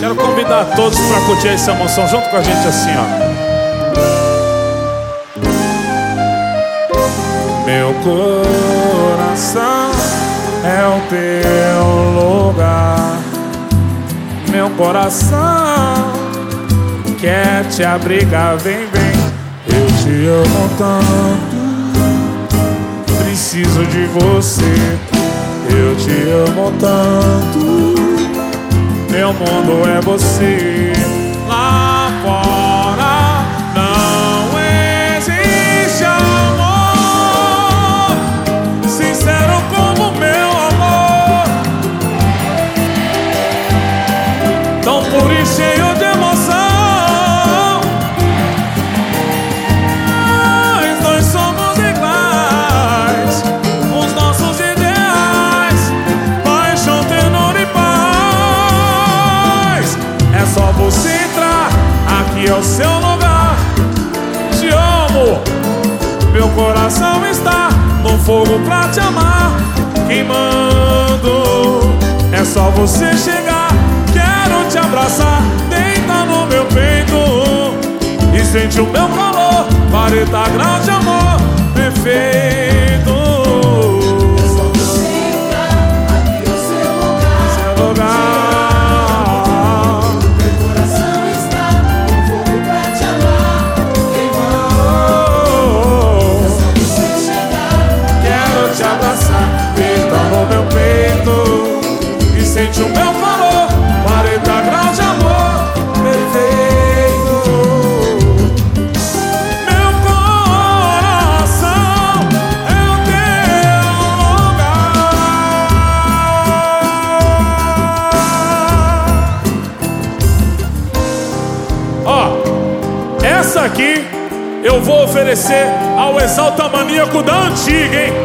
Quero convidar todos para curtir essa emoção junto com a gente assim, ó. Meu coração é o teu lugar. Meu coração quer te abrigar, vem, vem. Eu te amo tanto, preciso de você. Eu te amo tanto, meu mundo é você. Lá fora não existe amor sincero como meu amor, tão puro e cheio de emoção. Nós dois somos iguais, os nossos ideais, paixão, ternura e paz. É só você entrar, aqui é o seu lugar. Te amo, meu coração está no fogo pra te amar, queimando. É só você chegar, quero te abraçar, deita no meu peito e sente o meu calor, 40 graus de amor perfeito. É só você entrar, aqui é o seu lugar. Seu lugar. Meu coração está no fogo pra te amar, queimando. É só você chegar, Quero te abraçar, deita no meu peito e sente o meu calor, 40 graus de amor perfeito. Meu coração é o teu lugar. Ó, essa aqui eu vou oferecer ao Exalta Maníaco da antiga, hein?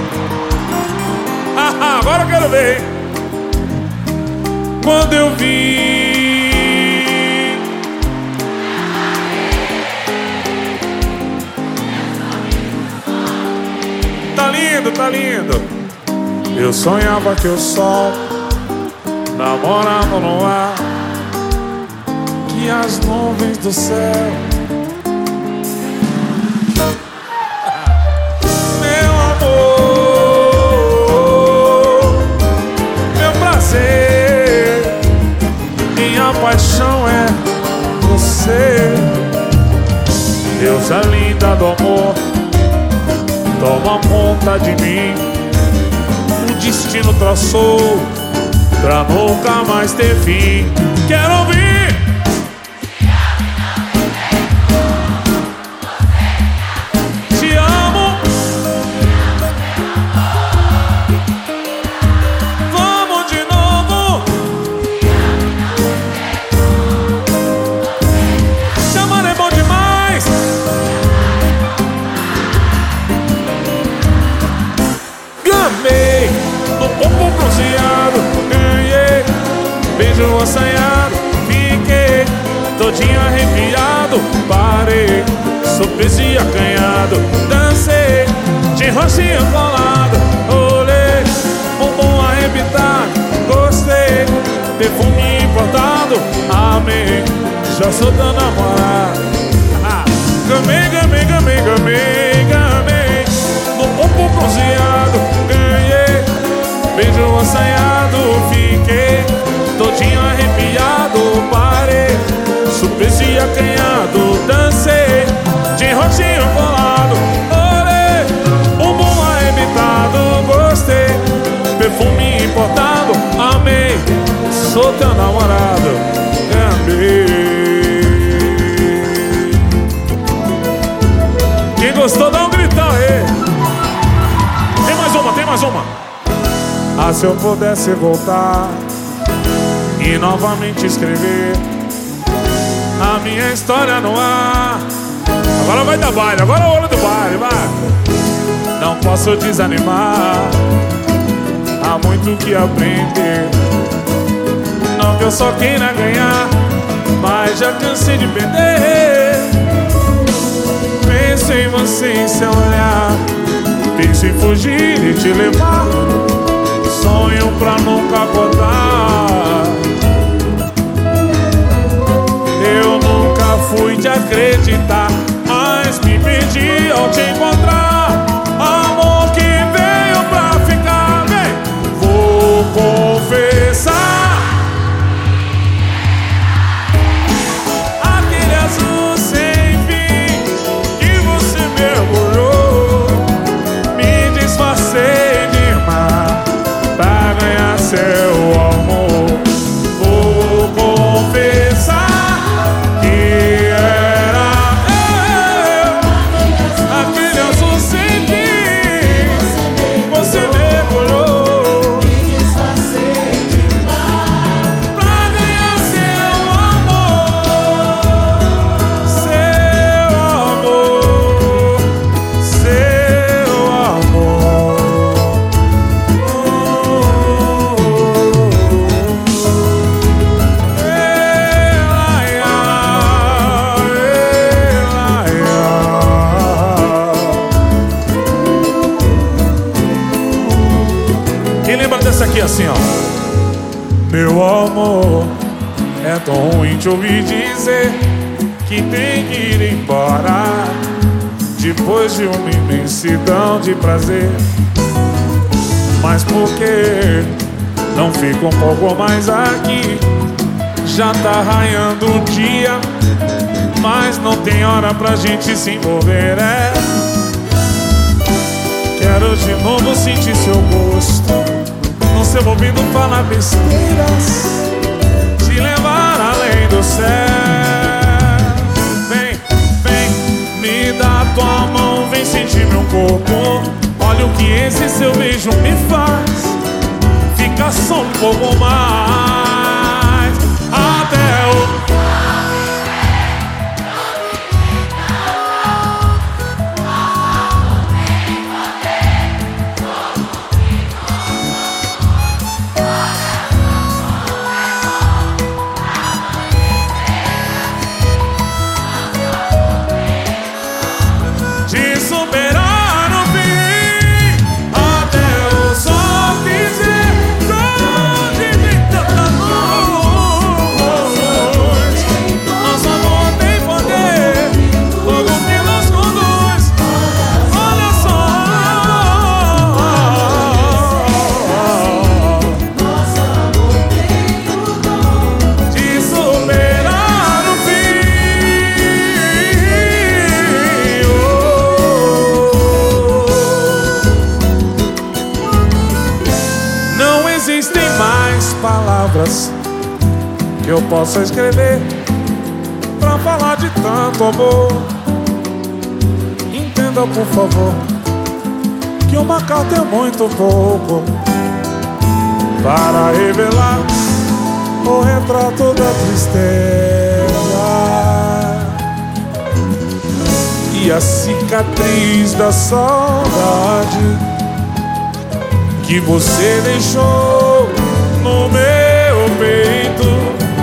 Agora eu quero ver, hein? Quando eu vi tá lindo, tá lindo. Eu sonhava que o sol namorava no ar, que as nuvens do céu, meu amor, meu prazer, minha paixão é você. Deusa linda do amor, toma conta de mim. O destino traçou pra nunca mais ter fim. Quero ouvir. Te amo. Vamos de novo. Chamar é bom demais. Gamei no corpo bronzeado, ganhei beijo assanhado, fiquei todinho arrepiado, parei, surpreso e acanhado, dancei de roxinho colado, olhei, bumbum arrebitado, gostei, perfume importado, amei, já sou teu namorado. Gamei, gamei, gamei, gamei, gamei no corpo bronzeado, ganhei beijo assanhado, fiquei todinho arrepiado, parei, surpreso e acanhado, dancei de roxinho colado, olhei, bumbum arrebitado, gostei, perfume importado, amei, sou teu namorado, amei. Quem gostou dá um gritão aí. Tem mais uma, tem mais uma. Ah, se eu pudesse voltar e novamente escrever a minha história no ar. Agora vai dar baile, agora é o olho do baile, vai. Não posso desanimar, há muito que aprender. Não que eu só queira ganhar, mas já cansei de perder. Penso em você em seu olhar, penso em fugir e te levar, sonho pra nunca acordar. acreditar, mas me perdi ao te encontrar. Amor que veio pra ficar, vem. Vou confessar, aquele azul sem fim que você mergulhou, me disfarcei de mar pra ganhar seu amor. Vou confessar que era eu, aquele azul sem fim, você mergulhou, Me disfarcei de mar pra ganhar seu amor. Seu amor, seu amor. Quem lembra dessa aqui assim, ó? Meu amor, é tão ruim te ouvir dizer que tem que ir embora depois de uma imensidão de prazer. Mas por que não fica um pouco mais aqui? Já tá raiando o dia, mas não tem hora pra gente se envolver, é. Quero de novo sentir seu gosto, no seu ouvido falar besteiras, te levar além do céu. Vem, vem, me dá tua mão, vem sentir meu corpo. Olha o que esse seu beijo me faz, fica só um pouco mais, até o... de superar o fim, até o sol dizer onde vem tanta luz. Nosso amor tem poder, fogo que nos conduz. Olha só, nosso amor tem o dom de superar o fim. Não existem mais palavras que eu possa escrever pra falar de tanto amor. Entenda, por favor, que uma carta é muito pouco para revelar o retrato da tristeza e a cicatriz da saudade que você deixou no meu peito.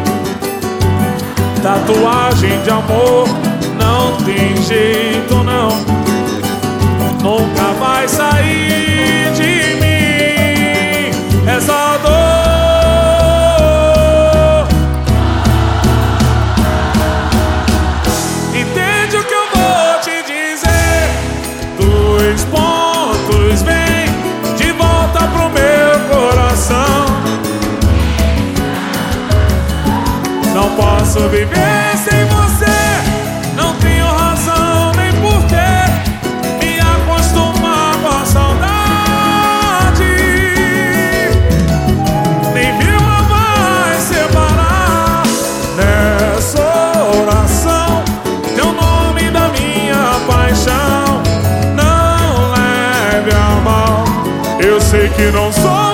Tatuagem de amor não tem jeito, não, nunca vai sair de mim essa dor. Entende o que eu vou te dizer? 2 pontos, vem de volta pro meu coração. Não posso viver sem você, não tenho razão nem porquê me acostumar com a saudade. Nem vírgula vai separar nessa oração teu nome da minha paixão. Não leve a mal, eu sei que não sou